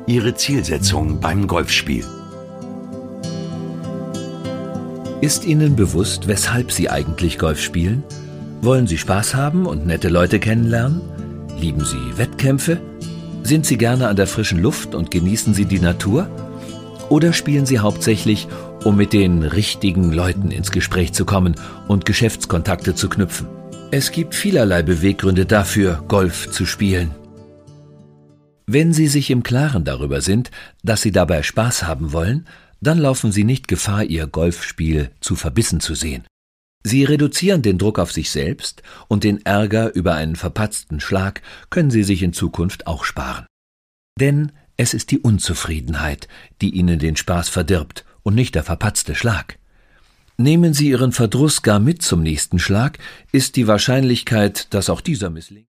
Ihre Zielsetzung beim Golfspiel. Ist Ihnen bewusst, weshalb Sie eigentlich Golf spielen? Wollen Sie Spaß haben und nette Leute kennenlernen? Lieben Sie Wettkämpfe? Sind Sie gerne an der frischen Luft und genießen Sie die Natur? Oder spielen Sie hauptsächlich, um mit den richtigen Leuten ins Gespräch zu kommen und Geschäftskontakte zu knüpfen? Es gibt vielerlei Beweggründe dafür, Golf zu spielen. Wenn Sie sich im Klaren darüber sind, dass Sie dabei Spaß haben wollen, dann laufen Sie nicht Gefahr, Ihr Golfspiel zu verbissen zu sehen. Sie reduzieren den Druck auf sich selbst und den Ärger über einen verpatzten Schlag können Sie sich in Zukunft auch sparen. Denn es ist die Unzufriedenheit, die Ihnen den Spaß verdirbt und nicht der verpatzte Schlag. Nehmen Sie Ihren Verdruss gar mit zum nächsten Schlag, ist die Wahrscheinlichkeit, dass auch dieser misslingt.